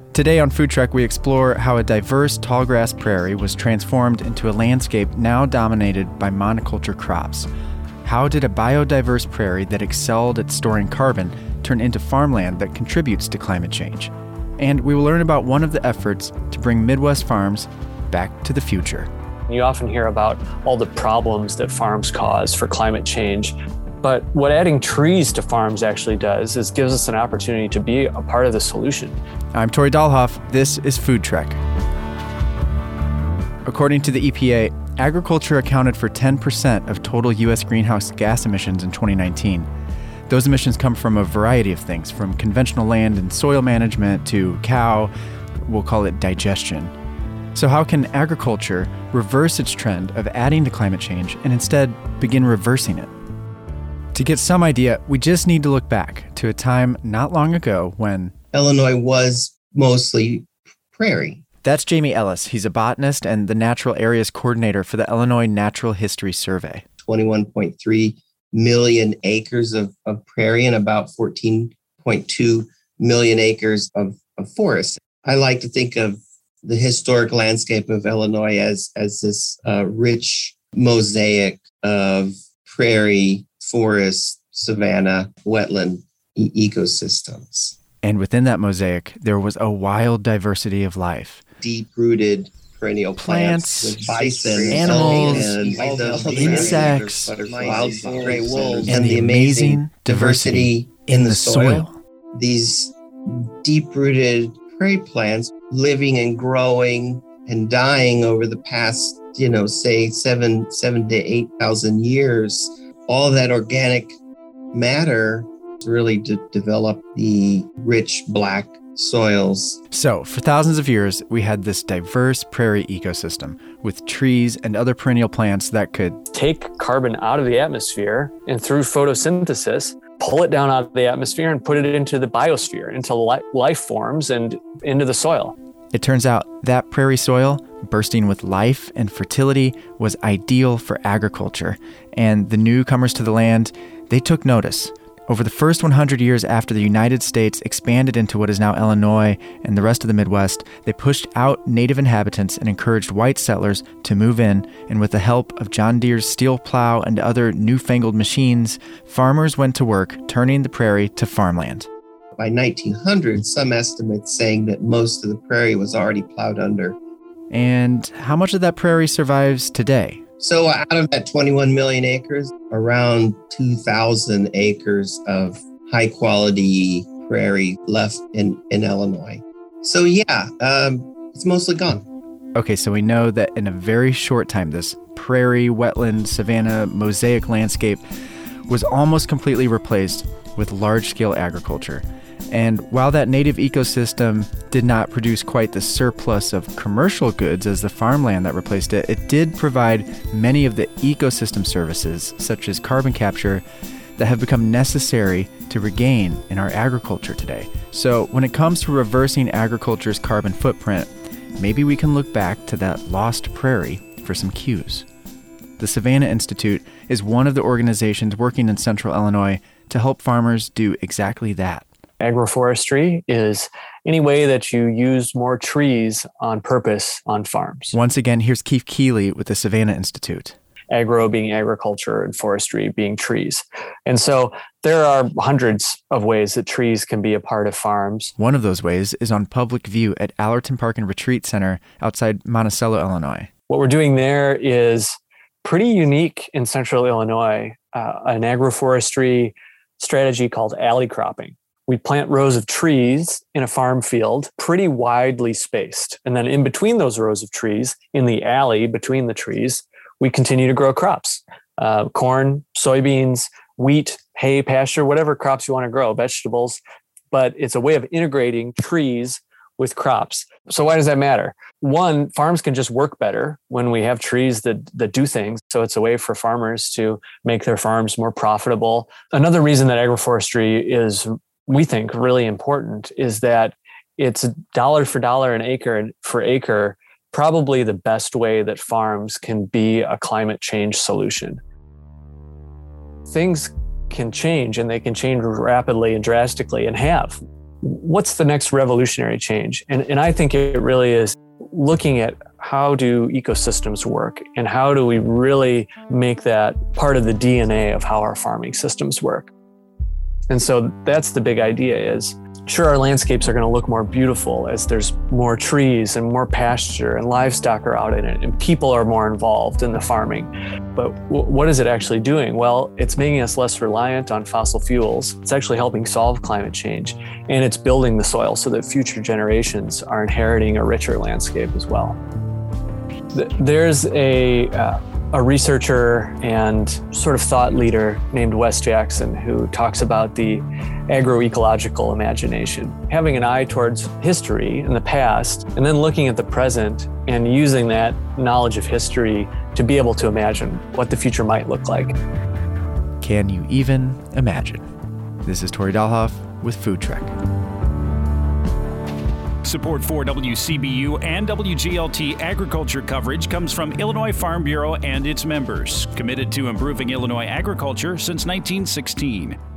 Today on Food Trek, we explore how a diverse tallgrass prairie was transformed into a landscape now dominated by monoculture crops. How did a biodiverse prairie that excelled at storing carbon turn into farmland that contributes to climate change? And we will learn about one of the efforts to bring Midwest farms back to the future. You often hear about all the problems that farms cause for climate change. But what adding trees to farms actually does is gives us an opportunity to be a part of the solution. I'm Tori Dahlhoff. This is Food Trek. According to the EPA, agriculture accounted for 10% of total U.S. greenhouse gas emissions in 2019. Those emissions come from a variety of things, from conventional land and soil management to we'll call it digestion. So how can agriculture reverse its trend of adding to climate change and instead begin reversing it? To get some idea, we just need to look back to a time not long ago when Illinois was mostly prairie. That's Jamie Ellis. He's a botanist and the Natural Areas Coordinator for the Illinois Natural History Survey. 21.3 million acres of prairie and about 14.2 million acres of forest. I like to think of the historic landscape of Illinois as this rich mosaic of prairie, forest, savanna, wetland ecosystems. And within that mosaic, there was a wild diversity of life. Deep-rooted perennial plants with bison, animals, and insects, wild gray wolves, and the amazing diversity in the soil. These deep-rooted prairie plants living and growing and dying over the past, say 7 to 8,000 years. All that organic matter really develop the rich black soils. So, for thousands of years, we had this diverse prairie ecosystem with trees and other perennial plants that could take carbon out of the atmosphere and through photosynthesis, pull it down out of the atmosphere and put it into the biosphere, into life forms and into the soil. It turns out that prairie soil, bursting with life and fertility, was ideal for agriculture. And the newcomers to the land, they took notice. Over the first 100 years after the United States expanded into what is now Illinois and the rest of the Midwest, they pushed out native inhabitants and encouraged white settlers to move in. And with the help of John Deere's steel plow and other newfangled machines, farmers went to work turning the prairie to farmland. By 1900, some estimates saying that most of the prairie was already plowed under. And how much of that prairie survives today? So out of that 21 million acres, around 2,000 acres of high quality prairie left in Illinois. So it's mostly gone. Okay, so we know that in a very short time, this prairie, wetland, savanna, mosaic landscape was almost completely replaced with large-scale agriculture. And while that native ecosystem did not produce quite the surplus of commercial goods as the farmland that replaced it, it did provide many of the ecosystem services, such as carbon capture, that have become necessary to regain in our agriculture today. So when it comes to reversing agriculture's carbon footprint, maybe we can look back to that lost prairie for some cues. The Savannah Institute is one of the organizations working in central Illinois to help farmers do exactly that. Agroforestry is any way that you use more trees on purpose on farms. Once again, here's Keith Keeley with the Savannah Institute. Agro being agriculture and forestry being trees. And so there are hundreds of ways that trees can be a part of farms. One of those ways is on public view at Allerton Park and Retreat Center outside Monticello, Illinois. What we're doing there is pretty unique in central Illinois, an agroforestry strategy called alley cropping. We plant rows of trees in a farm field, pretty widely spaced. And then in between those rows of trees, in the alley between the trees, we continue to grow crops, corn, soybeans, wheat, hay, pasture, whatever crops you want to grow, vegetables. But it's a way of integrating trees with crops. So why does that matter? One, farms can just work better when we have trees that do things. So it's a way for farmers to make their farms more profitable. Another reason that agroforestry is, we think, really important is that it's dollar for dollar an acre for acre, probably the best way that farms can be a climate change solution. Things can change, and they can change rapidly and drastically, and have. what's the next revolutionary change? And I think it really is looking at how do ecosystems work and how do we really make that part of the DNA of how our farming systems work. And so that's the big idea is, sure, our landscapes are going to look more beautiful as there's more trees and more pasture and livestock are out in it and people are more involved in the farming. But what is it actually doing? Well, it's making us less reliant on fossil fuels. It's actually helping solve climate change, and it's building the soil so that future generations are inheriting a richer landscape as well. There's a researcher and sort of thought leader named Wes Jackson who talks about the agroecological imagination, having an eye towards history in the past and then looking at the present and using that knowledge of history to be able to imagine what the future might look like. Can you even imagine? This is Tori Dahlhoff with Food Trek. Support for WCBU and WGLT agriculture coverage comes from Illinois Farm Bureau and its members, committed to improving Illinois agriculture since 1916.